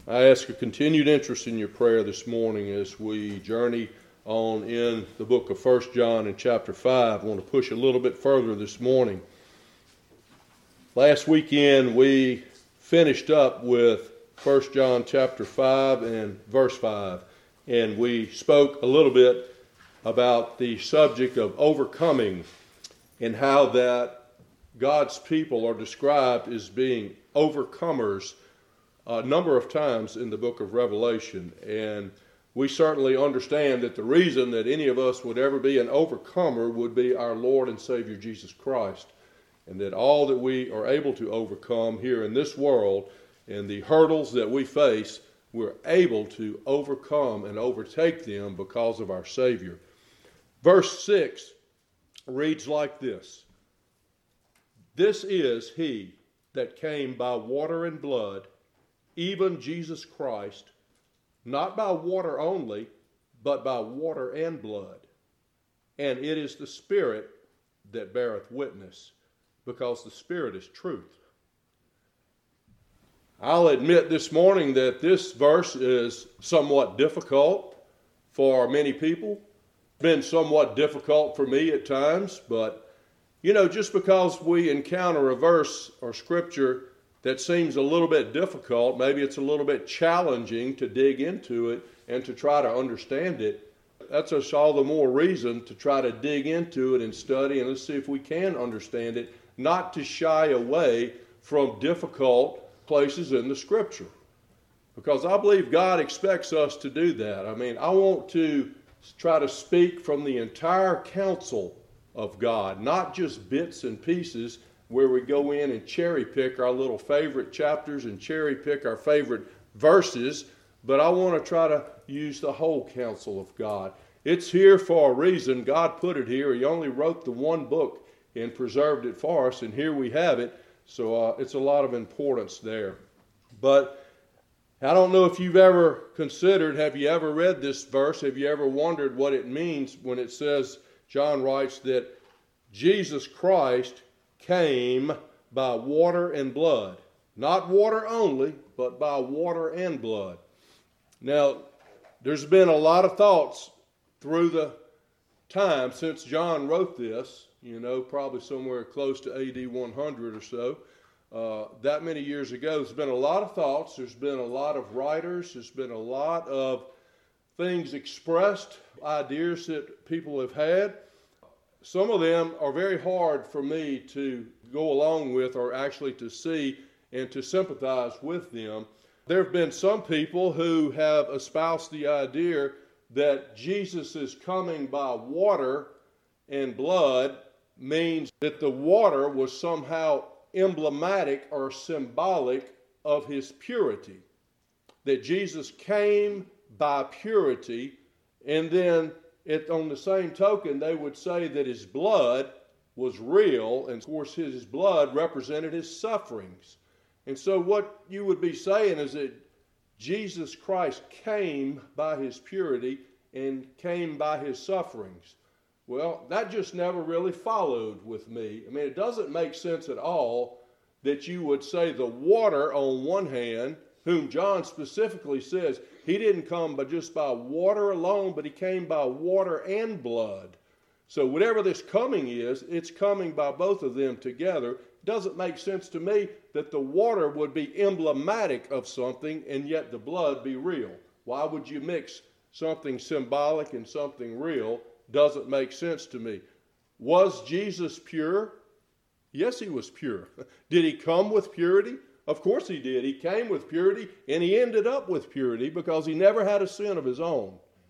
I ask a continued interest in your prayer this morning as we journey on in the book of 1 John in chapter 5. I want to push a little bit further this morning. Last weekend we finished up with 1 John chapter 5 and verse 5, and we spoke a little bit about the subject of overcoming and how that God's people are described as being overcomers a number of times in the book of Revelation. And we certainly understand that the reason that any of us would ever be an overcomer would be our Lord and Savior Jesus Christ, and that all that we are able to overcome here in this world and the hurdles that we face, we're able to overcome and overtake them because of our Savior. Verse 6 reads like this: "This is he that came by water and blood, even Jesus Christ, not by water only, but by water and blood. And it is the Spirit that beareth witness, because the Spirit is truth." I'll admit this morning that this verse is somewhat difficult for many people. Been somewhat difficult for me at times, but just because we encounter a verse or scripture that seems a little bit difficult, maybe it's a little bit challenging to dig into it and to try to understand it, that's us all the more reason to try to dig into it and study, and let's see if we can understand it, not to shy away from difficult places in the Scripture. Because I believe God expects us to do that. I want to try to speak from the entire counsel of God, not just bits and pieces where we go in and cherry pick our little favorite chapters and cherry pick our favorite verses, but I want to try to use the whole counsel of God. It's here for a reason. God put it here. He only wrote the one book and preserved it for us, and here we have it. So it's a lot of importance there. But I don't know if you've ever considered, have you ever read this verse? Have you ever wondered what it means when it says, John writes that Jesus Christ came by water and blood. Not water only, but by water and blood. Now, there's been a lot of thoughts through the time since John wrote this, probably somewhere close to AD 100 or so. That many years ago, there's been a lot of thoughts, there's been a lot of writers, there's been a lot of things expressed, ideas that people have had. Some of them are very hard for me to go along with or actually to see and to sympathize with them. There have been some people who have espoused the idea that Jesus is coming by water and blood means that the water was somehow emblematic or symbolic of his purity. That Jesus came by purity, and then on the same token, they would say that his blood was real, and of course his blood represented his sufferings. And so what you would be saying is that Jesus Christ came by his purity and came by his sufferings. Well, that just never really followed with me. It doesn't make sense at all that you would say the water on one hand, whom John specifically says he didn't come just by water alone, but he came by water and blood. So whatever this coming is, it's coming by both of them together. It doesn't make sense to me that the water would be emblematic of something and yet the blood be real. Why would you mix something symbolic and something real? Doesn't make sense to me. Was Jesus pure? Yes, he was pure. Did he come with purity? Of course he did. He came with purity, and he ended up with purity because he never had a sin of his own.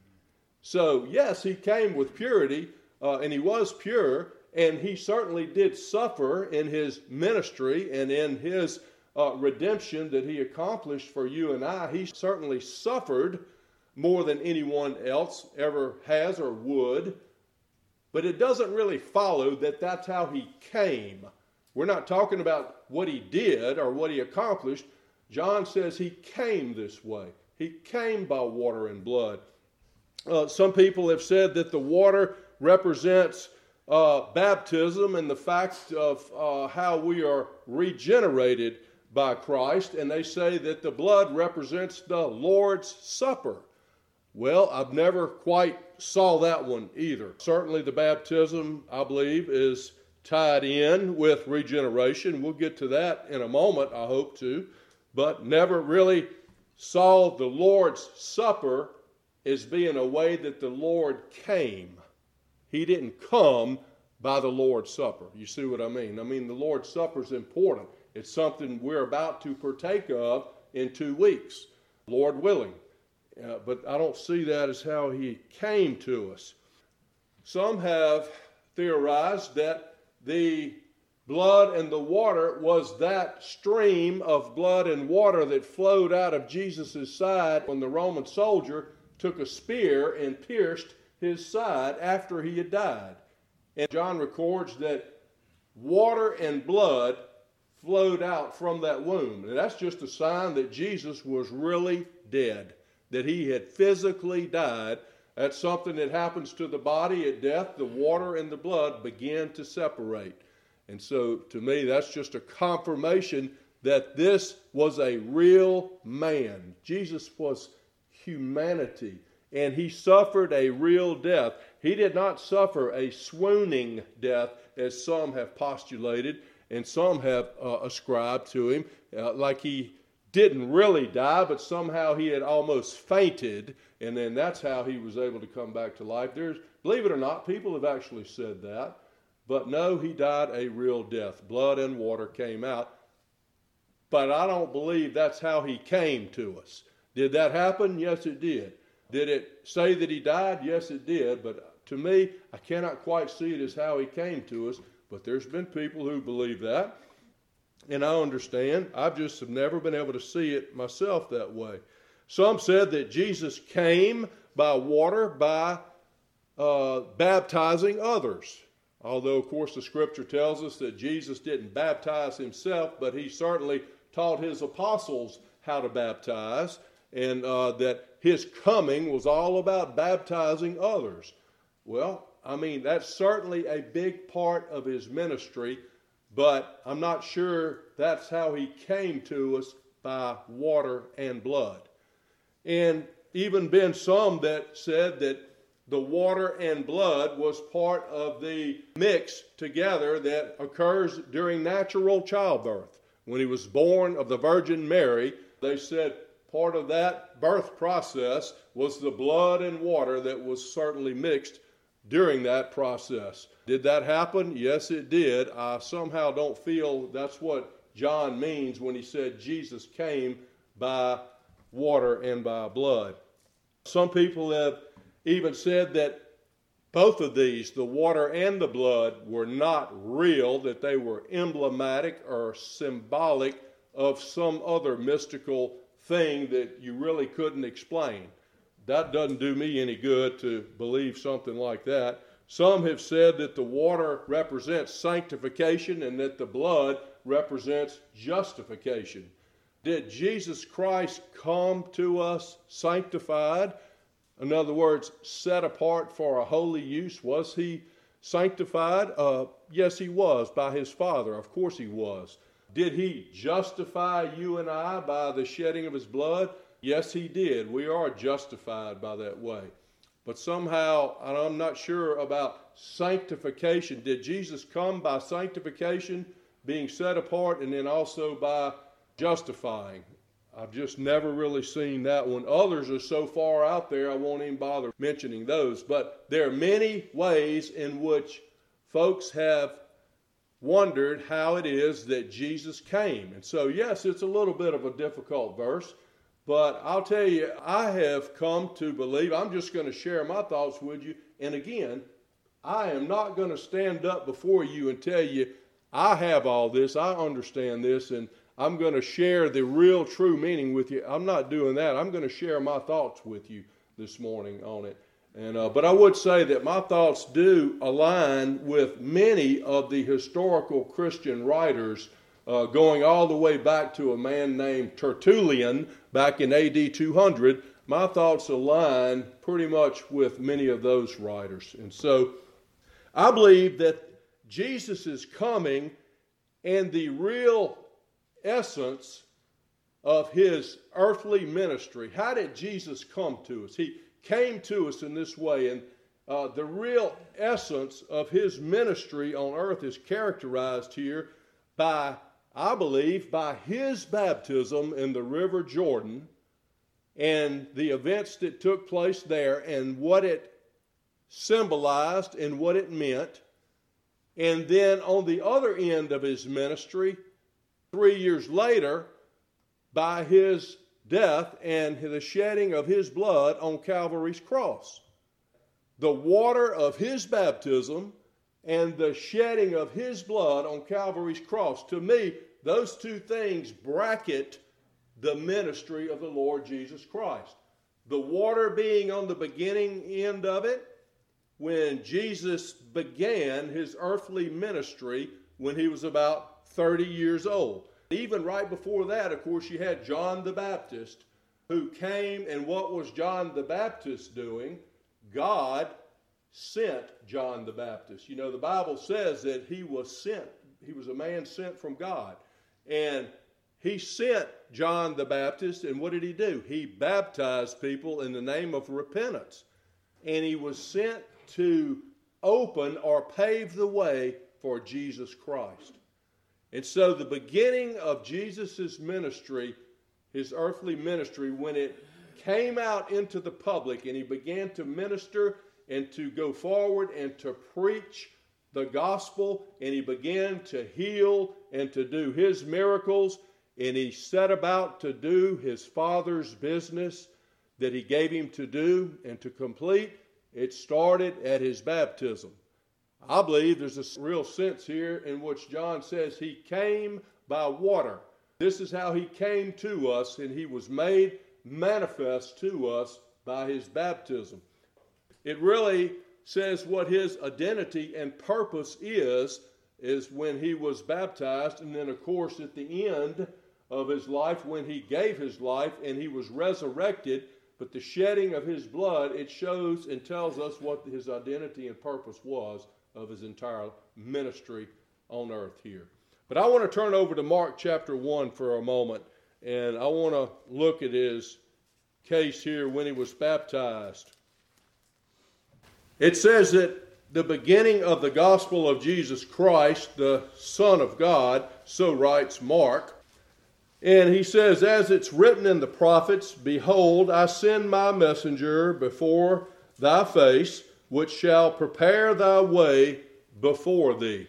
So, yes, he came with purity, and he was pure, and he certainly did suffer in his ministry and in his redemption that he accomplished for you and I. He certainly suffered more than anyone else ever has or would, but it doesn't really follow that that's how he came. We're not talking about what he did or what he accomplished. John says he came this way. He came by water and blood. Some people have said that the water represents baptism and the fact of how we are regenerated by Christ, and they say that the blood represents the Lord's Supper. Well, I've never quite saw that one either. Certainly the baptism, I believe, is tied in with regeneration. We'll get to that in a moment, I hope to, but never really saw the Lord's Supper as being a way that the Lord came. He didn't come by the Lord's Supper. You see what I mean? I mean, the Lord's Supper is important. It's something we're about to partake of in 2 weeks, Lord willing. But I don't see that as how he came to us. Some have theorized that the blood and the water was that stream of blood and water that flowed out of Jesus' side when the Roman soldier took a spear and pierced his side after he had died. And John records that water and blood flowed out from that wound. And that's just a sign that Jesus was really dead, that he had physically died. That's something that happens to the body at death. The water and the blood begin to separate. And so to me, that's just a confirmation that this was a real man. Jesus was humanity, and he suffered a real death. He did not suffer a swooning death, as some have postulated, and some have ascribed to him, like he didn't really die, but somehow he had almost fainted, and then that's how he was able to come back to life. Believe it or not, people have actually said that, but no, he died a real death. Blood and water came out, but I don't believe that's how he came to us. Did that happen? Yes, it did. Did it say that he died? Yes, it did, but to me, I cannot quite see it as how he came to us, but there's been people who believe that. And I understand. I've just have never been able to see it myself that way. Some said that Jesus came by water by baptizing others. Although, of course, the Scripture tells us that Jesus didn't baptize himself, but he certainly taught his apostles how to baptize, and that his coming was all about baptizing others. Well, I mean, that's certainly a big part of his ministry, but I'm not sure that's how he came to us, by water and blood. And even been some that said that the water and blood was part of the mix together that occurs during natural childbirth. When he was born of the Virgin Mary, they said part of that birth process was the blood and water that was certainly mixed during that process. Did that happen? Yes, it did. I somehow don't feel that's what John means when he said Jesus came by water and by blood. Some people have even said that both of these, the water and the blood, were not real, that they were emblematic or symbolic of some other mystical thing that you really couldn't explain. That doesn't do me any good to believe something like that. Some have said that the water represents sanctification and that the blood represents justification. Did Jesus Christ come to us sanctified? In other words, set apart for a holy use. Was he sanctified? Yes, he was by his Father. Of course he was. Did he justify you and I by the shedding of his blood? Yes, he did. We are justified by that way. But somehow, and I'm not sure about sanctification. Did Jesus come by sanctification, being set apart, and then also by justifying? I've just never really seen that one. Others are so far out there, I won't even bother mentioning those. But there are many ways in which folks have wondered how it is that Jesus came. And so, yes, it's a little bit of a difficult verse. But I'll tell you, I have come to believe, I'm just going to share my thoughts with you. And again, I am not going to stand up before you and tell you, I have all this, I understand this, and I'm going to share the real true meaning with you. I'm not doing that. I'm going to share my thoughts with you this morning on it. And but I would say that my thoughts do align with many of the historical Christian writers, going all the way back to a man named Tertullian back in AD 200. My thoughts align pretty much with many of those writers. And so I believe that Jesus is coming, and the real essence of his earthly ministry. How did Jesus come to us? He came to us in this way, and the real essence of his ministry on earth is characterized here by, I believe, by his baptism in the River Jordan and the events that took place there and what it symbolized and what it meant. And then on the other end of his ministry, 3 years later, by his death and the shedding of his blood on Calvary's cross. The water of his baptism and the shedding of his blood on Calvary's cross. To me, those two things bracket the ministry of the Lord Jesus Christ. The water being on the beginning end of it, when Jesus began his earthly ministry when he was about 30 years old. Even right before that, of course, you had John the Baptist who came, and what was John the Baptist doing? God sent John the Baptist. You know, the Bible says that he was sent. He was a man sent from God. And he sent John the Baptist, and what did he do? He baptized people in the name of repentance. And he was sent to open or pave the way for Jesus Christ. And so the beginning of Jesus' ministry, his earthly ministry, when it came out into the public and he began to minister and to go forward and to preach the gospel, and he began to heal and to do his miracles, and he set about to do his Father's business that he gave him to do and to complete, it started at his baptism. I believe there's a real sense here in which John says he came by water. This is how he came to us, and he was made manifest to us by his baptism. It really says what his identity and purpose is when he was baptized, and then of course at the end of his life when he gave his life and he was resurrected. But the shedding of his blood, it shows and tells us what his identity and purpose was of his entire ministry on earth here. But I want to turn over to Mark chapter 1 for a moment, and I want to look at his case here when he was baptized. It says that the beginning of the gospel of Jesus Christ, the Son of God, so writes Mark. And he says, as it's written in the prophets, behold, I send my messenger before thy face, which shall prepare thy way before thee.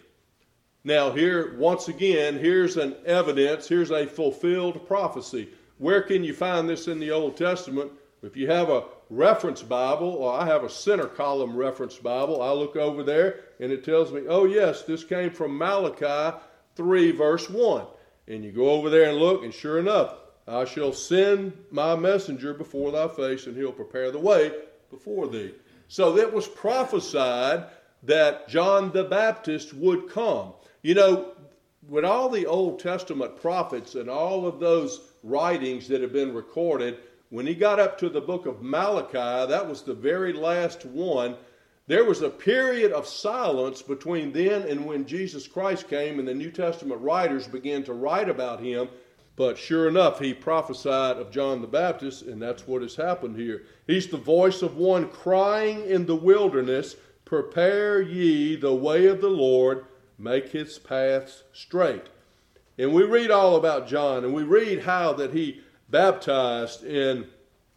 Now here, once again, here's an evidence, here's a fulfilled prophecy. Where can you find this in the Old Testament? If you have a reference Bible, or I have a center column reference Bible, I look over there and it tells me, oh yes, this came from Malachi 3 verse 1. And you go over there and look, and sure enough, I shall send my messenger before thy face, and he'll prepare the way before thee. So it was prophesied that John the Baptist would come. You know, with all the Old Testament prophets and all of those writings that have been recorded, when he got up to the book of Malachi, that was the very last one. There was a period of silence between then and when Jesus Christ came and the New Testament writers began to write about him. But sure enough, he prophesied of John the Baptist, and that's what has happened here. He's the voice of one crying in the wilderness, prepare ye the way of the Lord, make his paths straight. And we read all about John, and we read how that he baptized in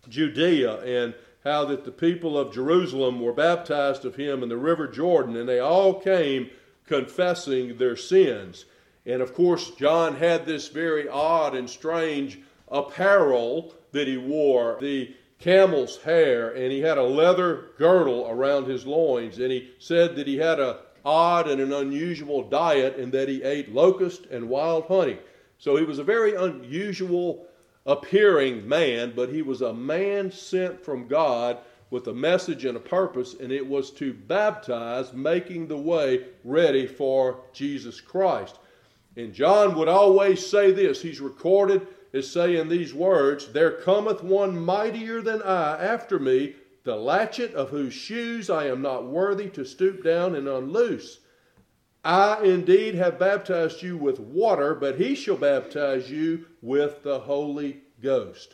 Judea, and how that the people of Jerusalem were baptized of him in the River Jordan, and they all came confessing their sins. And of course, John had this very odd and strange apparel that he wore, the camel's hair, and he had a leather girdle around his loins, and he said that he had an odd and an unusual diet, and that he ate locust and wild honey. So he was a very unusual appearing man, but he was a man sent from God with a message and a purpose, and it was to baptize, making the way ready for Jesus Christ. And John would always say this, he's recorded as saying these words, there cometh one mightier than I after me, the latchet of whose shoes I am not worthy to stoop down and unloose. I indeed have baptized you with water, but he shall baptize you with the Holy Ghost.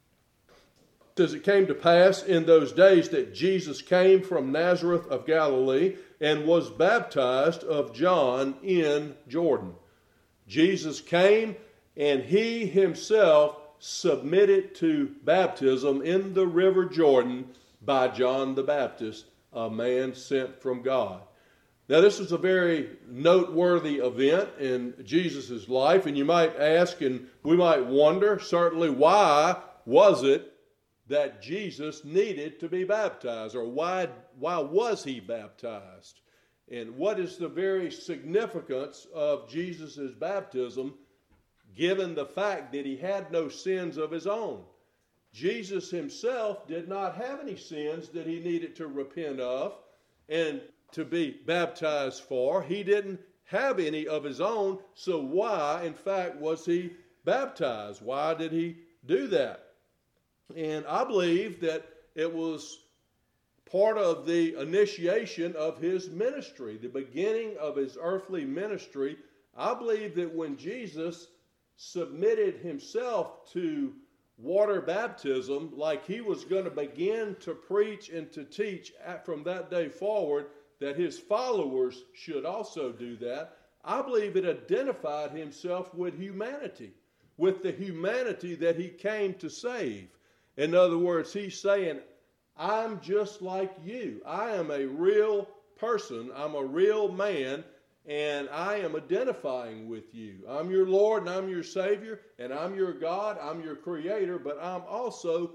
As it came to pass in those days that Jesus came from Nazareth of Galilee and was baptized of John in Jordan. Jesus came and he himself submitted to baptism in the river Jordan by John the Baptist, a man sent from God. Now, this is a very noteworthy event in Jesus' life, and you might ask, and we might wonder, certainly, why was it that Jesus needed to be baptized, or why was he baptized? And what is the very significance of Jesus' baptism, given the fact that he had no sins of his own? Jesus himself did not have any sins that he needed to repent of and to be baptized for. He didn't have any of his own, so why, in fact, was he baptized? Why did he do that? And I believe that it was part of the initiation of his ministry, the beginning of his earthly ministry. I believe that when Jesus submitted himself to water baptism, like he was going to begin to preach and to teach from that day forward, that his followers should also do that. I believe it identified himself with humanity, with the humanity that he came to save. In other words, he's saying, I'm just like you. I am a real person. I'm a real man, and I am identifying with you. I'm your Lord, and I'm your Savior, and I'm your God. I'm your Creator, but I'm also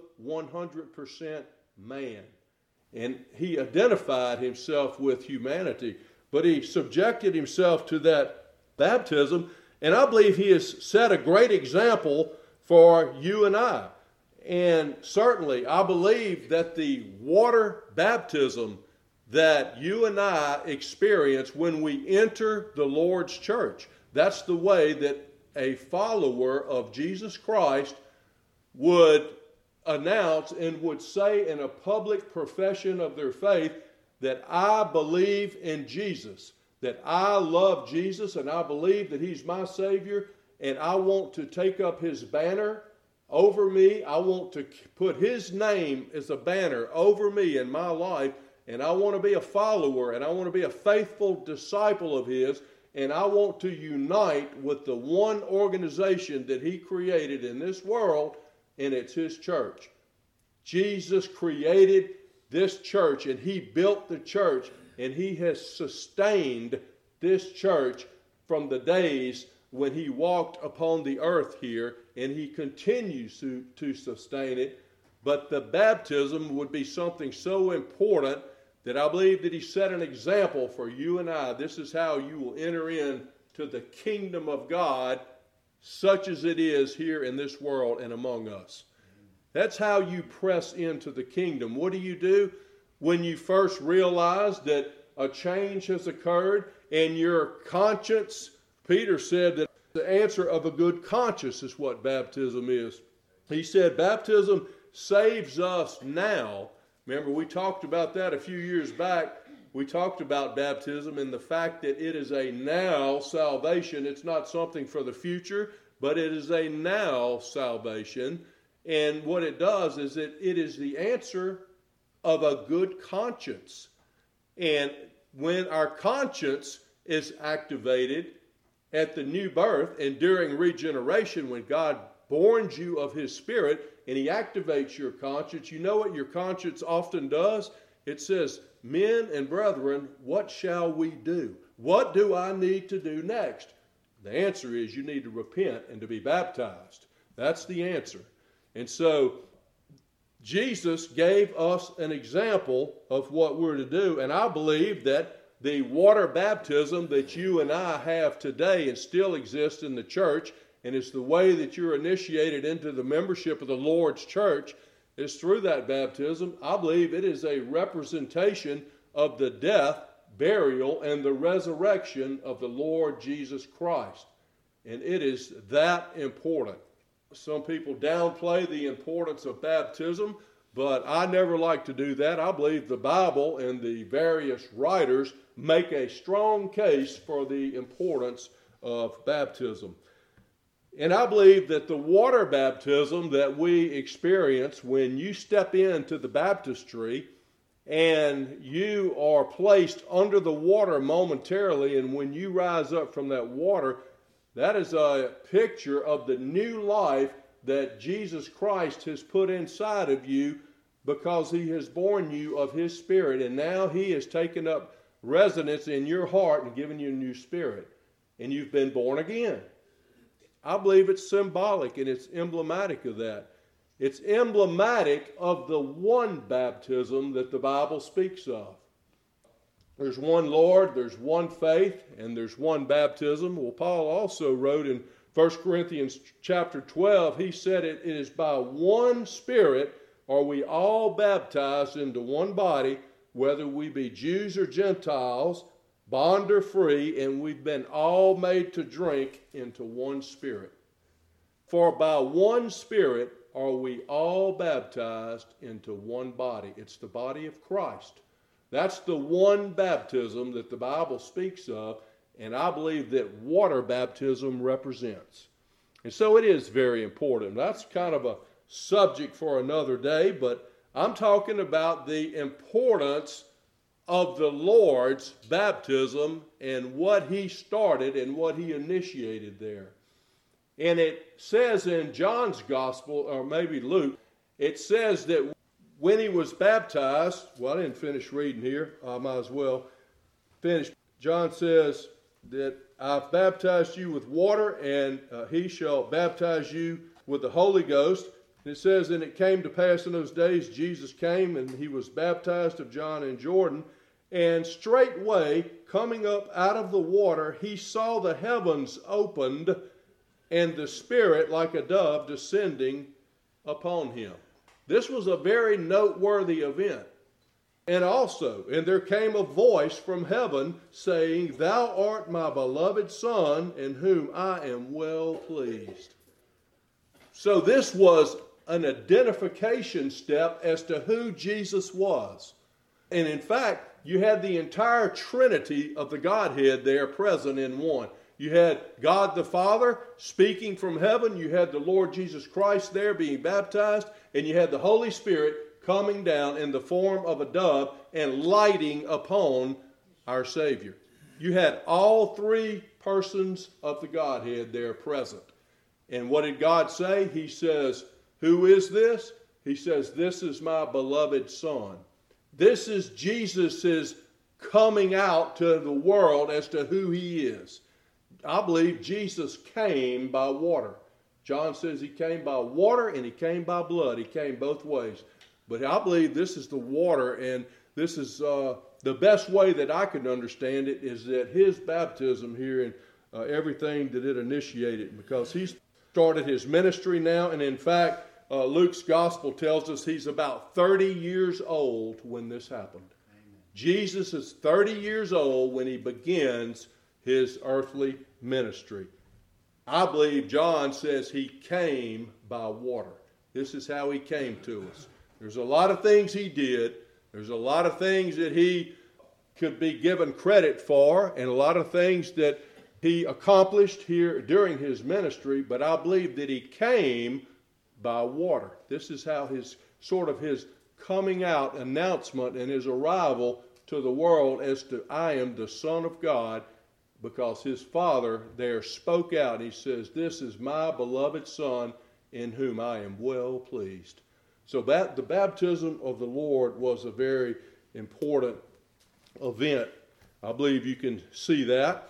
100% man. And he identified himself with humanity, but he subjected himself to that baptism, and I believe he has set a great example for you and I. And certainly, I believe that the water baptism that you and I experience when we enter the Lord's church, that's the way that a follower of Jesus Christ would announce and would say in a public profession of their faith that I believe in Jesus, that I love Jesus and I believe that he's my Savior, and I want to take up his banner over me. I want to put his name as a banner over me in my life, and I want to be a follower, and I want to be a faithful disciple of his, and I want to unite with the one organization that he created in this world, and it's his church. Jesus created this church, and he built the church, and he has sustained this church from the days when he walked upon the earth here, and he continues to sustain it. But the baptism would be something so important that I believe that he set an example for you and I. This is how you will enter into the kingdom of God, such as it is here in this world and among us. That's how you press into the kingdom. What do? When you first realize that a change has occurred and your conscience, Peter said that the answer of a good conscience is what baptism is. He said baptism saves us now. Remember, we talked about that a few years back. We talked about baptism and the fact that it is a now salvation. It's not something for the future, but it is a now salvation. And what it does is that it is the answer of a good conscience. And when our conscience is activated at the new birth and during regeneration, when God borns you of his Spirit and he activates your conscience, you know what your conscience often does? It says, men and brethren, what shall we do? What do I need to do next? The answer is you need to repent and to be baptized. That's the answer. And so Jesus gave us an example of what we're to do, and I believe that the water baptism that you and I have today and still exists in the church, and it's the way that you're initiated into the membership of the Lord's church, is through that baptism. I believe it is a representation of the death, burial, and the resurrection of the Lord Jesus Christ. And it is that important. Some people downplay the importance of baptism, but I never like to do that. I believe the Bible and the various writers make a strong case for the importance of baptism. And I believe that the water baptism that we experience when you step into the baptistry and you are placed under the water momentarily, and when you rise up from that water, that is a picture of the new life that Jesus Christ has put inside of you because he has born you of his Spirit, and now he has taken up residence in your heart and given you a new spirit, and you've been born again. I believe it's symbolic and it's emblematic of that. It's emblematic of the one baptism that the Bible speaks of. There's one Lord, there's one faith, and there's one baptism. Well, Paul also wrote in 1 Corinthians chapter 12, he said it is by one Spirit are we all baptized into one body, whether we be Jews or Gentiles, bond or free, and we've been all made to drink into one Spirit. For by one Spirit are we all baptized into one body. It's the body of Christ. That's the one baptism that the Bible speaks of, and I believe that water baptism represents. And so it is very important. That's kind of a subject for another day, but I'm talking about the importance of the Lord's baptism and what he started and what he initiated there. And it says in John's gospel, or maybe Luke, it says that when he was baptized, well, I didn't finish reading here. I might as well finish. John says that I've baptized you with water, and he shall baptize you with the Holy Ghost. And it says, and it came to pass in those days, Jesus came, and he was baptized of John in Jordan. And straightway, coming up out of the water, he saw the heavens opened, and the Spirit like a dove descending upon him. This was a very noteworthy event. And there came a voice from heaven saying, Thou art my beloved Son, in whom I am well pleased. So this was an identification step as to who Jesus was. And in fact, you had the entire Trinity of the Godhead there present in one. You had God the Father speaking from heaven. You had the Lord Jesus Christ there being baptized. And you had the Holy Spirit coming down in the form of a dove and lighting upon our Savior. You had all three persons of the Godhead there present. And what did God say? He says, who is this? He says, this is my beloved Son. This is Jesus' coming out to the world as to who he is. I believe Jesus came by water. John says he came by water and he came by blood. He came both ways. But I believe this is the water, and this is the best way that I can understand it is that his baptism here and everything that it initiated, because he's started his ministry now, and in fact, Luke's gospel tells us he's about 30 years old when this happened. Amen. Jesus is 30 years old when he begins his earthly ministry. I believe John says he came by water. This is how he came to us. There's a lot of things he did. There's a lot of things that he could be given credit for, and a lot of things that he accomplished here during his ministry, but I believe that he came by water. This is how his coming out announcement and his arrival to the world as to I am the Son of God, because his Father there spoke out. He says, this is my beloved Son in whom I am well pleased. So that the baptism of the Lord was a very important event. I believe you can see that.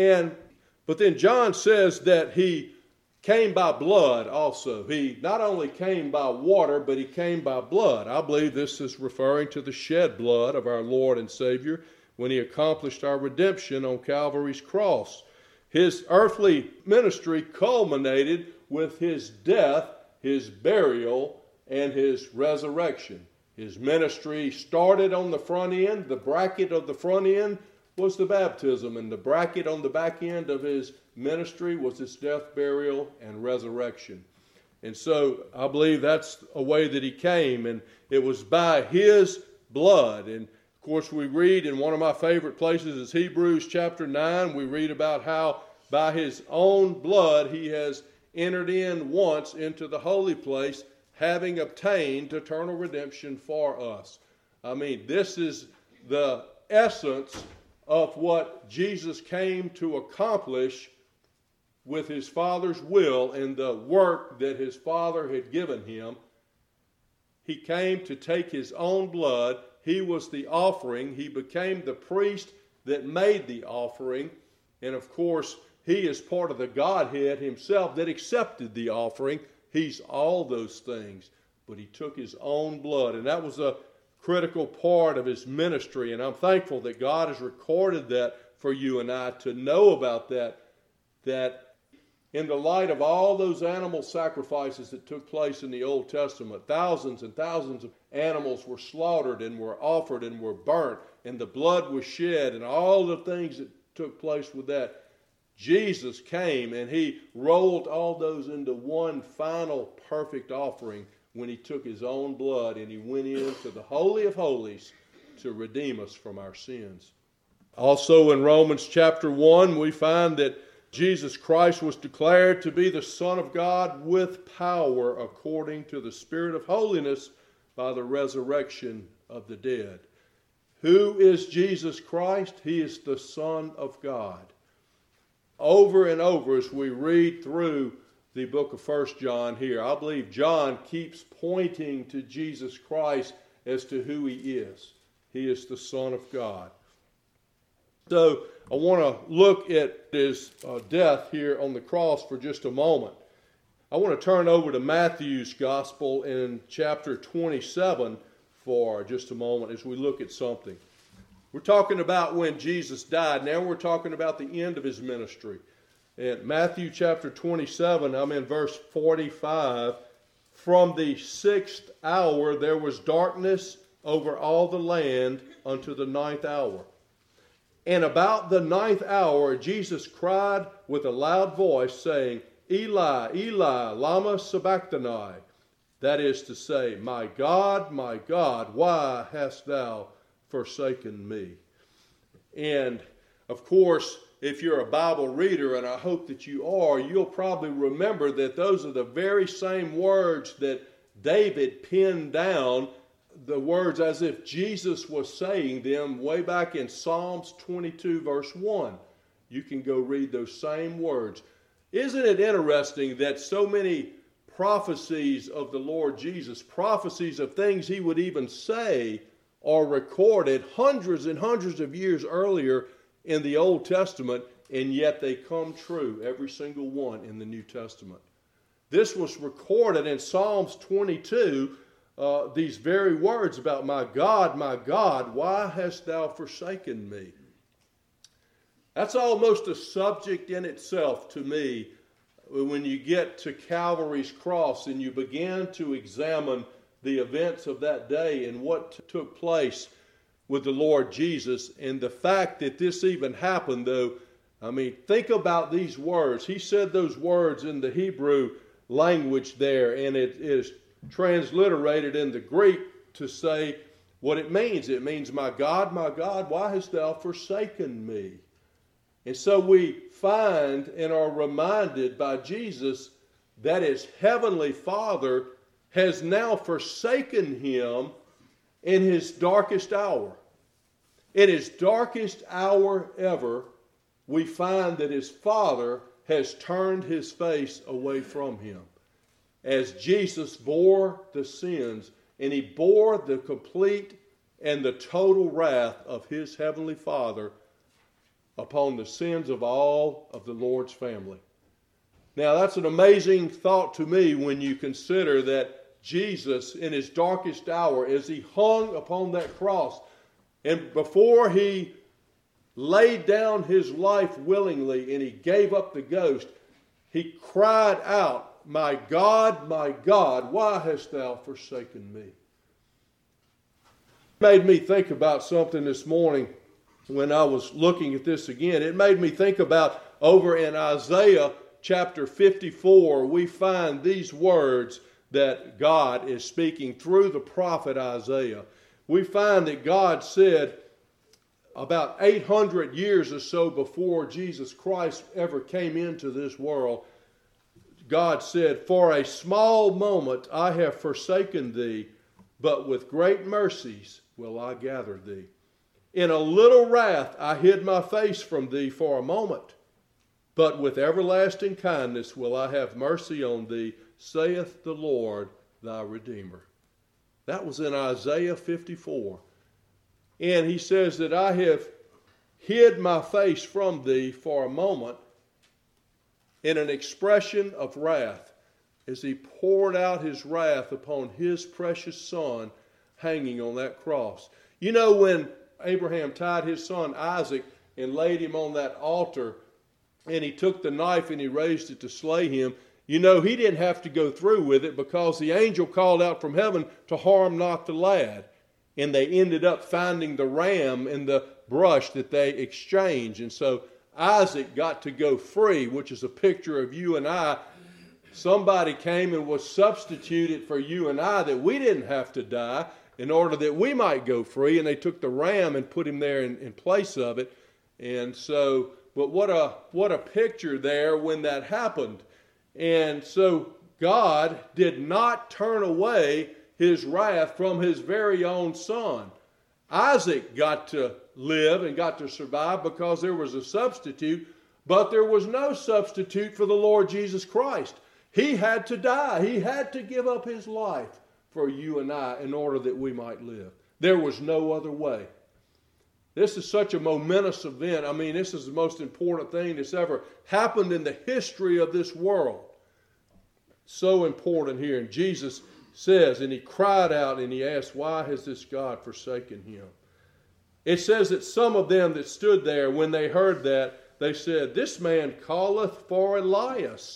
But then John says that he came by blood also. He not only came by water, but he came by blood. I believe this is referring to the shed blood of our Lord and Savior when he accomplished our redemption on Calvary's cross. His earthly ministry culminated with his death, his burial, and his resurrection. His ministry started on the front end. The bracket of the front end was the baptism, and the bracket on the back end of his ministry was his death, burial, and resurrection. And so I believe that's a way that he came, and it was by his blood. And of course we read in one of my favorite places is Hebrews chapter 9. We read about how by his own blood he has entered in once into the holy place, having obtained eternal redemption for us. I mean, this is the essence of what Jesus came to accomplish with his Father's will and the work that his Father had given him. He came to take his own blood. He was the offering. He became the priest that made the offering. And of course, he is part of the Godhead himself that accepted the offering. He's all those things. But he took his own blood. And that was a critical part of his ministry. And I'm thankful that God has recorded that for you and I to know about that in the light of all those animal sacrifices that took place in the Old Testament, thousands and thousands of animals were slaughtered and were offered and were burnt, and the blood was shed, and all the things that took place with that. Jesus came and he rolled all those into one final perfect offering when he took his own blood and he went into the Holy of Holies to redeem us from our sins. Also in Romans chapter 1, we find that Jesus Christ was declared to be the Son of God with power according to the Spirit of holiness by the resurrection of the dead. Who is Jesus Christ? He is the Son of God. Over and over as we read through the book of 1 John here, I believe John keeps pointing to Jesus Christ as to who he is. He is the Son of God. So I want to look at his death here on the cross for just a moment. I want to turn over to Matthew's Gospel in chapter 27 for just a moment as we look at something. We're talking about when Jesus died. Now we're talking about the end of his ministry. In Matthew chapter 27, I'm in verse 45. From the 6th hour there was darkness over all the land unto the 9th hour. And about the 9th hour, Jesus cried with a loud voice, saying, Eli, Eli, lama sabachthani. That is to say, my God, why hast thou forsaken me? And, of course, if you're a Bible reader, and I hope that you are, you'll probably remember that those are the very same words that David penned down, the words as if Jesus was saying them way back in Psalms 22 verse 1. You can go read those same words. Isn't it interesting that so many prophecies of the Lord Jesus, prophecies of things he would even say, are recorded hundreds and hundreds of years earlier in the Old Testament, and yet they come true, every single one in the New Testament. This was recorded in Psalms 22, these very words about my God, why hast thou forsaken me? That's almost a subject in itself to me when you get to Calvary's cross and you begin to examine the events of that day and what took place with the Lord Jesus. And the fact that this even happened, though, I mean, think about these words. He said those words in the Hebrew language there, and it is transliterated in the Greek to say what it means. It means, my God, why hast thou forsaken me? And so we find and are reminded by Jesus that his heavenly Father has now forsaken him in his darkest hour. In his darkest hour ever, we find that his Father has turned his face away from him. As Jesus bore the sins, and he bore the complete and the total wrath of his heavenly Father upon the sins of all of the Lord's family. Now that's an amazing thought to me when you consider that Jesus in his darkest hour, as he hung upon that cross, and before he laid down his life willingly and he gave up the ghost, he cried out, my God, why hast thou forsaken me? It made me think about something this morning when I was looking at this again. It made me think about over in Isaiah chapter 54, we find these words that God is speaking through the prophet Isaiah. We find that God said about 800 years or so before Jesus Christ ever came into this world, God said, "For a small moment I have forsaken thee, but with great mercies will I gather thee. In a little wrath I hid my face from thee for a moment, but with everlasting kindness will I have mercy on thee, saith the Lord thy Redeemer." That was in Isaiah 54. And he says that I have hid my face from thee for a moment, in an expression of wrath, as he poured out his wrath upon his precious son hanging on that cross. You know, when Abraham tied his son Isaac and laid him on that altar, and he took the knife and he raised it to slay him, you know, he didn't have to go through with it, because the angel called out from heaven to harm not the lad. And they ended up finding the ram in the brush that they exchanged. And so Isaac got to go free, which is a picture of you and I. Somebody came and was substituted for you and I, that we didn't have to die, in order that we might go free. And they took the ram and put him there in place of it. And so, but what a picture there when that happened. And so God did not turn away his wrath from his very own son. Isaac got to live and got to survive because there was a substitute, but there was no substitute for the Lord Jesus Christ. He had to die. He had to give up his life for you and I in order that we might live. There was no other way. This is such a momentous event. I mean, this is the most important thing that's ever happened in the history of this world. So important here. And Jesus says, and he cried out and he asked, "Why has this God forsaken him?" It says that some of them that stood there, when they heard that, they said, "This man calleth for Elias."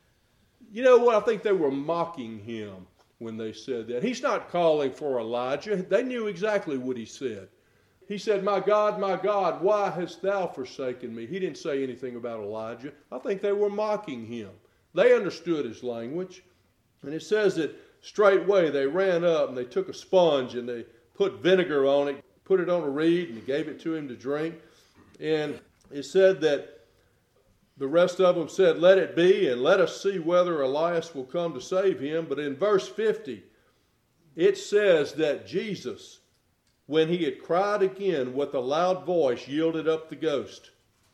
You know what? I think they were mocking him when they said that. He's not calling for Elijah. They knew exactly what he said. He said, my God, why hast thou forsaken me?" He didn't say anything about Elijah. I think they were mocking him. They understood his language. And it says that straightway they ran up and they took a sponge and they put vinegar on it, put it on a reed, and gave it to him to drink. And it said that the rest of them said, "Let it be, and let us see whether Elias will come to save him." But in verse 50, it says that Jesus, when he had cried again with a loud voice, yielded up the ghost.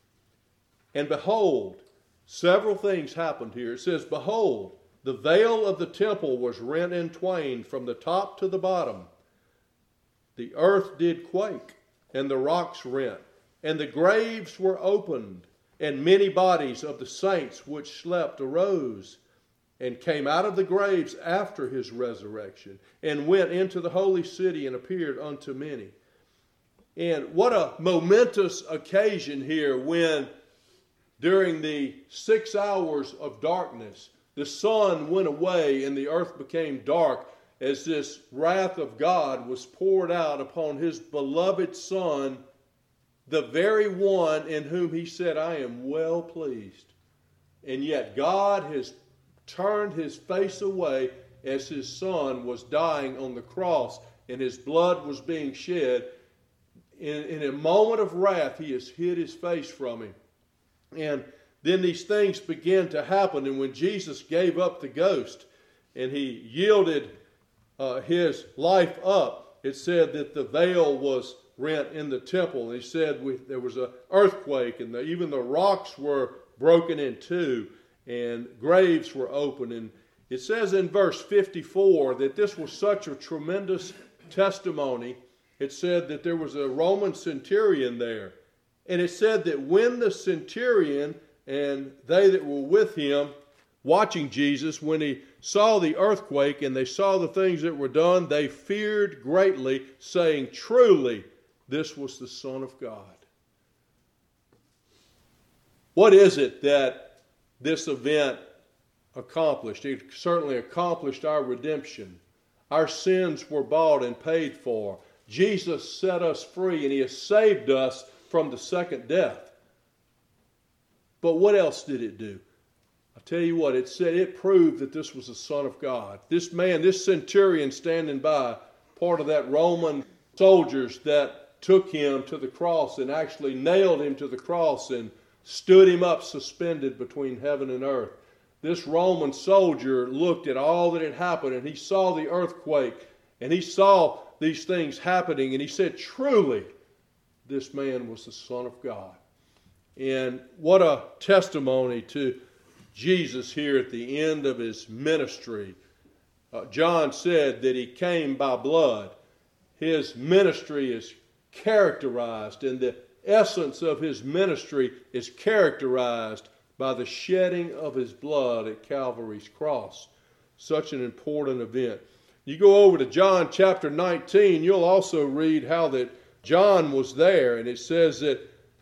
And behold, several things happened here. It says, behold, the veil of the temple was rent in twain from the top to the bottom. The earth did quake, and the rocks rent, and the graves were opened, and many bodies of the saints which slept arose, and came out of the graves after his resurrection, and went into the holy city and appeared unto many. And what a momentous occasion here when, during the 6 hours of darkness, the sun went away and the earth became dark, as this wrath of God was poured out upon his beloved Son, the very one in whom he said, "I am well pleased." And yet God has turned his face away as his Son was dying on the cross and his blood was being shed. In a moment of wrath, he has hid his face from him. And then these things began to happen. And when Jesus gave up the ghost and he yielded his life up, it said that the veil was rent in the temple. And he said there was an earthquake, and even the rocks were broken in two, and graves were opened. And it says in verse 54 that this was such a tremendous testimony. It said that there was a Roman centurion there. And it said that when the centurion and they that were with him watching Jesus, when he saw the earthquake and they saw the things that were done, they feared greatly, saying, "Truly, this was the Son of God." What is it that this event accomplished? It certainly accomplished our redemption. Our sins were bought and paid for. Jesus set us free, and he has saved us from the second death. But what else did it do? tell you what, it said it proved that this was the Son of God. This man, this centurion standing by, part of that Roman soldiers that took him to the cross and actually nailed him to the cross and stood him up suspended between heaven and earth. This Roman soldier looked at all that had happened, and he saw the earthquake, and he saw these things happening, and he said, truly, this man was the Son of God. And what a testimony to Jesus here at the end of his ministry. John said that he came by blood. His ministry is characterized, and the essence of his ministry is characterized by the shedding of his blood at Calvary's cross. Such an important event. You go over to John chapter 19, you'll also read how that John was there, and it says that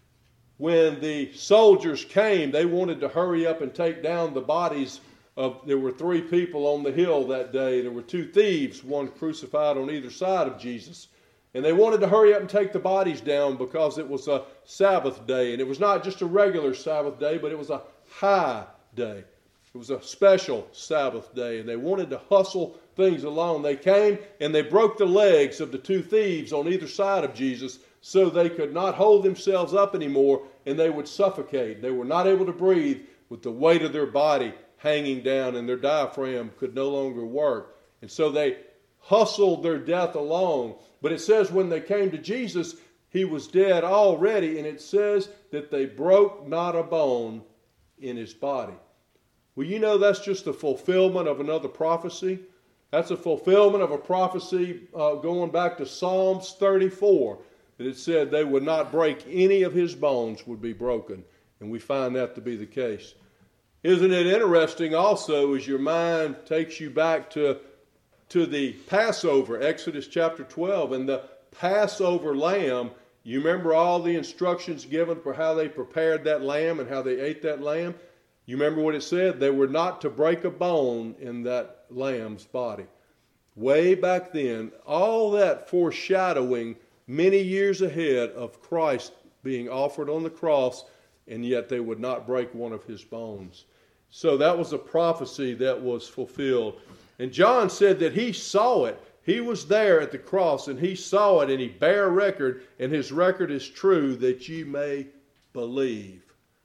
when the soldiers came, they wanted to hurry up and take down the bodies of, there were 3 people on the hill that day. There were 2 thieves, one crucified on either side of Jesus. And they wanted to hurry up and take the bodies down because it was a Sabbath day. And it was not just a regular Sabbath day, but it was a high day. It was a special Sabbath day. And they wanted to hustle things along. They came and they broke the legs of the 2 thieves on either side of Jesus so they could not hold themselves up anymore and they would suffocate. They were not able to breathe with the weight of their body hanging down, and their diaphragm could no longer work. And so they hustled their death along. But it says when they came to Jesus, he was dead already, and it says that they broke not a bone in his body. Well, you know that's just a fulfillment of another prophecy. That's a fulfillment of a prophecy going back to Psalms 34, that it said they would not break, any of his bones would be broken. And we find that to be the case. Isn't it interesting also as your mind takes you back to the Passover, Exodus chapter 12, and the Passover lamb, you remember all the instructions given for how they prepared that lamb and how they ate that lamb? You remember what it said? They were not to break a bone in that lamb's body. Way back then, all that foreshadowing many years ahead of Christ being offered on the cross, and yet they would not break one of his bones. So that was a prophecy that was fulfilled. And John said that he saw it. He was there at the cross, and he saw it, and he bare record, and his record is true, that you may believe.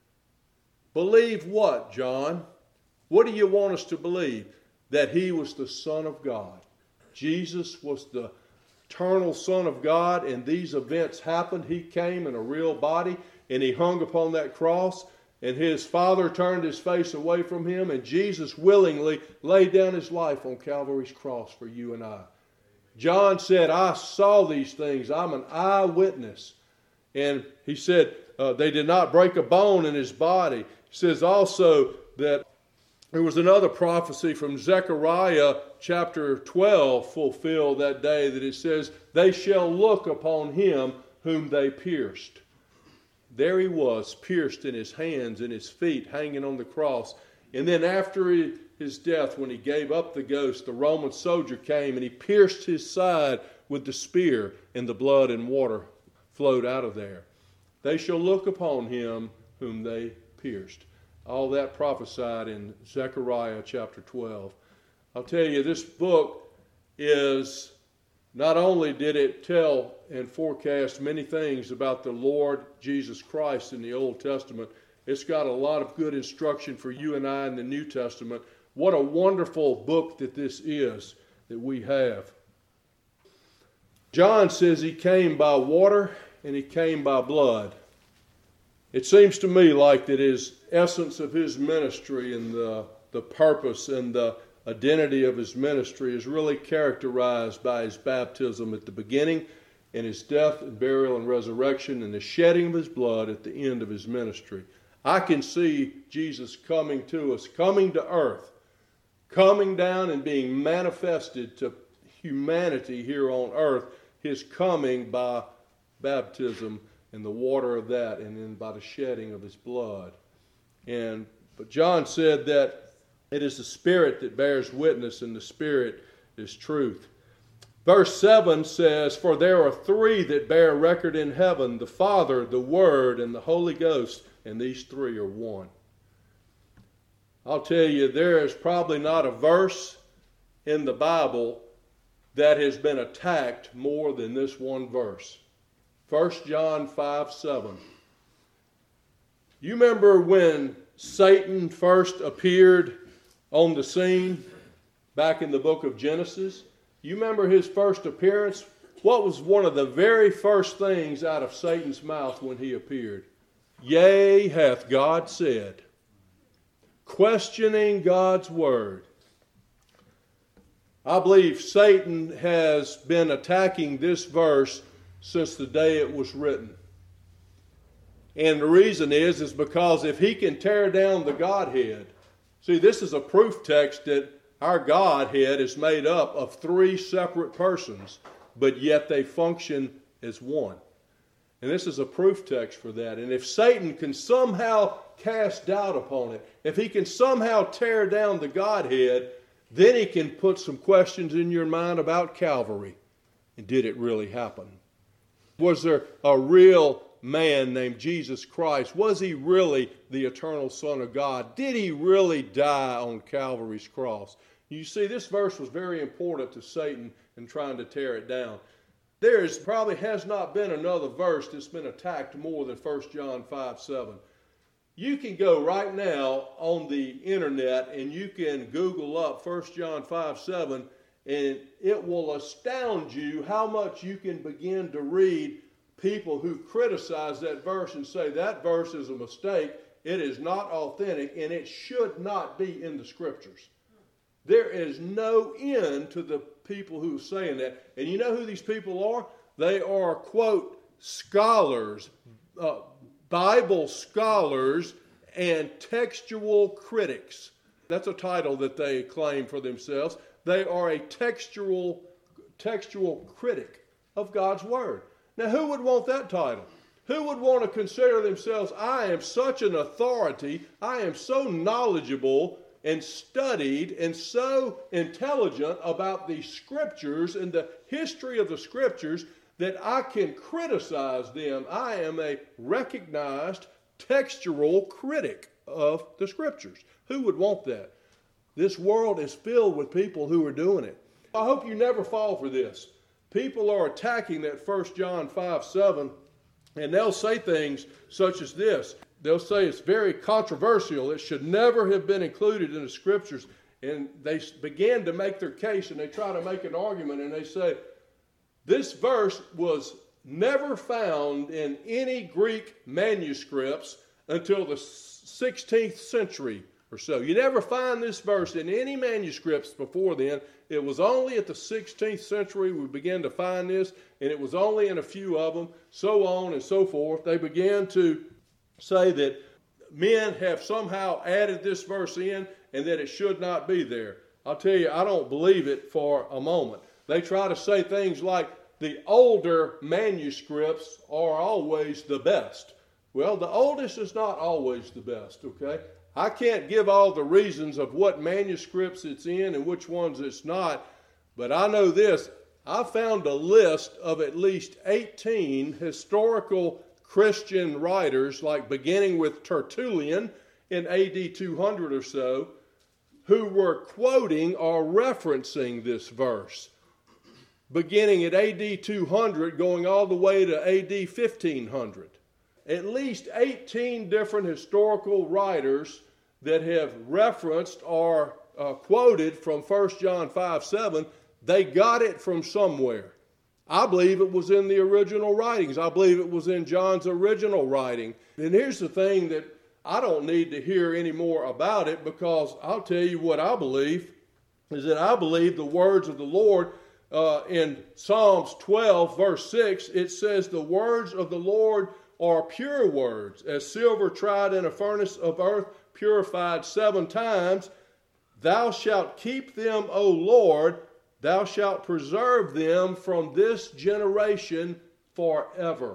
Believe what, John? What do you want us to believe? That he was the Son of God. Jesus was the eternal Son of God, and these events happened. He came in a real body, and he hung upon that cross, and his Father turned his face away from him, and Jesus willingly laid down his life on Calvary's cross for you and I. John said, I saw these things. I'm an eyewitness. And he said they did not break a bone in his body. He says also that there was another prophecy from Zechariah chapter 12 fulfilled that day, that it says, they shall look upon him whom they pierced. There he was, pierced in his hands and his feet, hanging on the cross. And then after his death, when he gave up the ghost, the Roman soldier came and he pierced his side with the spear, and the blood and water flowed out of there. They shall look upon him whom they pierced. All that prophesied in Zechariah chapter 12. I'll tell you, this book is, not only did it tell and forecast many things about the Lord Jesus Christ in the Old Testament, it's got a lot of good instruction for you and I in the New Testament. What a wonderful book that this is that we have. John says he came by water and he came by blood. It seems to me like that his essence of his ministry and the purpose and the identity of his ministry is really characterized by his baptism at the beginning, and his death and burial and resurrection, and the shedding of his blood at the end of his ministry. I can see Jesus coming to us, coming to earth, coming down and being manifested to humanity here on earth, his coming by baptism and the water of that, and then by the shedding of his blood. But John said that it is the Spirit that bears witness, and the Spirit is truth. Verse 7 says, for there are 3 that bear record in heaven, the Father, the Word, and the Holy Ghost, and these 3 are one. I'll tell you, there is probably not a verse in the Bible that has been attacked more than this one verse. 1 John 5:7. You remember when Satan first appeared on the scene back in the book of Genesis? You remember his first appearance? What was one of the very first things out of Satan's mouth when he appeared? Yea, hath God said. Questioning God's word. I believe Satan has been attacking this verse since the day it was written. And the reason is because if he can tear down the Godhead, see, this is a proof text that our Godhead is made up of three separate persons, but yet they function as one. And this is a proof text for that. And if Satan can somehow cast doubt upon it, if he can somehow tear down the Godhead, then he can put some questions in your mind about Calvary. And did it really happen? Was there a real man named Jesus Christ? Was he really the eternal Son of God? Did he really die on Calvary's cross? You see, this verse was very important to Satan in trying to tear it down. There probably has not been another verse that's been attacked more than 1 John 5:7. You can go right now on the internet and you can Google up 1 John 5:7, and it will astound you how much you can begin to read people who criticize that verse and say that verse is a mistake, it is not authentic, and it should not be in the Scriptures. There is no end to the people who are saying that. And you know who these people are? They are, quote, scholars, Bible scholars, and textual critics. That's a title that they claim for themselves. They are a textual critic of God's Word. Now, who would want that title? Who would want to consider themselves, I am such an authority, I am so knowledgeable and studied and so intelligent about the Scriptures and the history of the Scriptures that I can criticize them. I am a recognized textual critic of the Scriptures. Who would want that? This world is filled with people who are doing it. I hope you never fall for this. People are attacking that 1 John 5:7, and they'll say things such as this. They'll say it's very controversial. It should never have been included in the Scriptures. And they begin to make their case, and they try to make an argument, and they say, this verse was never found in any Greek manuscripts until the 16th century or so. You never find this verse in any manuscripts before then. It was only at the 16th century we began to find this, and it was only in a few of them, so on and so forth. They began to say that men have somehow added this verse in and that it should not be there. I'll tell you, I don't believe it for a moment. They try to say things like the older manuscripts are always the best. Well, the oldest is not always the best, okay? I can't give all the reasons of what manuscripts it's in and which ones it's not, but I know this. I found a list of at least 18 historical Christian writers, like beginning with Tertullian in AD 200 or so, who were quoting or referencing this verse, beginning at AD 200, going all the way to AD 1500. At least 18 different historical writers that have referenced or quoted from 1 John 5:7, they got it from somewhere. I believe it was in the original writings. I believe it was in John's original writing. And here's the thing that I don't need to hear any more about it, because I'll tell you what I believe is that I believe the words of the Lord in Psalms 12, verse 6, it says, the words of the Lord are pure words, as silver tried in a furnace of earth, purified 7 times. Thou shalt keep them, O Lord, thou shalt preserve them from this generation forever.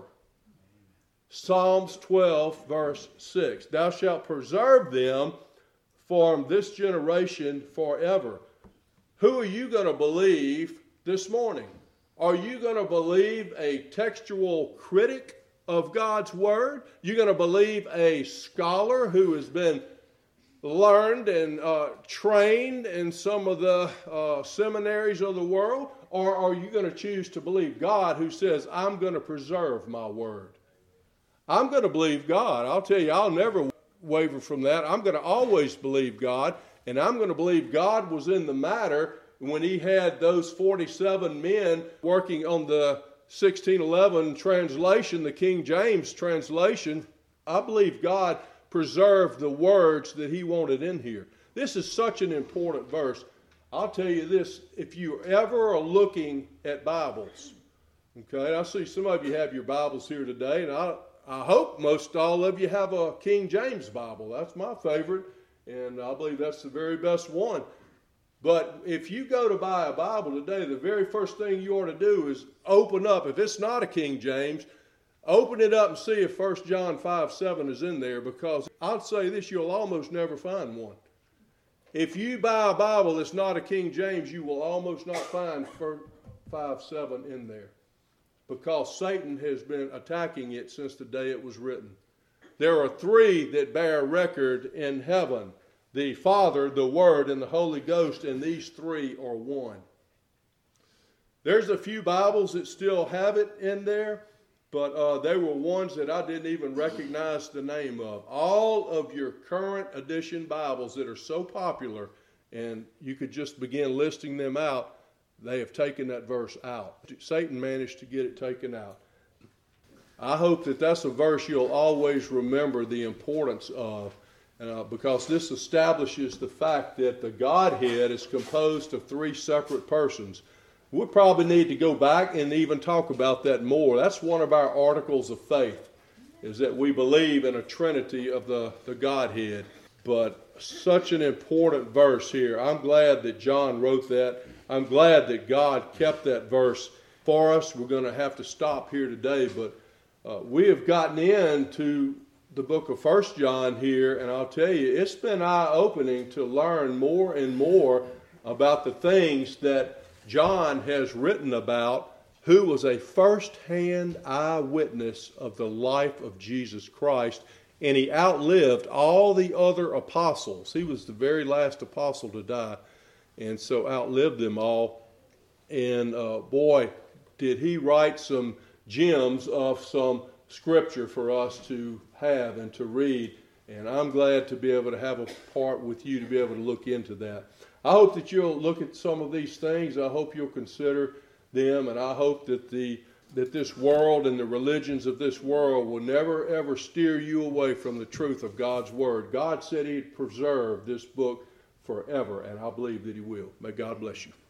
Psalms 12, verse 6. Thou shalt preserve them from this generation forever. Who are you going to believe this morning? Are you going to believe a textual critic of God's Word? You're going to believe a scholar who has been learned and trained in some of the seminaries of the world? Or are you going to choose to believe God, who says, I'm going to preserve my word? I'm going to believe God. I'll tell you, I'll never waver from that. I'm going to always believe God, and I'm going to believe God was in the matter when he had those 47 men working on the 1611 translation, the King James translation. I believe God preserved the words that he wanted in here. This is such an important verse. I'll tell you this, if you ever are looking at Bibles, okay, I see some of you have your Bibles here today, and I hope most all of you have a King James Bible. That's my favorite, and I believe that's the very best one. But if you go to buy a Bible today, the very first thing you ought to do is open up. If it's not a King James, open it up and see if 1 John 5:7 is in there, because I'll say this, you'll almost never find one. If you buy a Bible that's not a King James, you will almost not find 5:7 in there, because Satan has been attacking it since the day it was written. There are three that bear record in heaven: the Father, the Word, and the Holy Ghost, and these three are one. There's a few Bibles that still have it in there, but they were ones that I didn't even recognize the name of. All of your current edition Bibles that are so popular, and you could just begin listing them out, they have taken that verse out. Satan managed to get it taken out. I hope that that's a verse you'll always remember the importance of, because this establishes the fact that the Godhead is composed of three separate persons. We'll probably need to go back and even talk about that more. That's one of our articles of faith, is that we believe in a trinity of the Godhead. But such an important verse here. I'm glad that John wrote that. I'm glad that God kept that verse for us. We're going to have to stop here today, but we have gotten into the book of 1 John here, and I'll tell you, it's been eye-opening to learn more and more about the things that John has written about, who was a first-hand eyewitness of the life of Jesus Christ, and he outlived all the other apostles. He was the very last apostle to die, and so outlived them all. And boy, did he write some gems of some scripture for us to have and to read. And I'm glad to be able to have a part with you to be able to look into that. I hope that you'll look at some of these things. I hope you'll consider them, and I hope that this world and the religions of this world will never ever steer you away from the truth of God's Word. God said He'd preserve this book forever, and I believe that He will. May God bless you.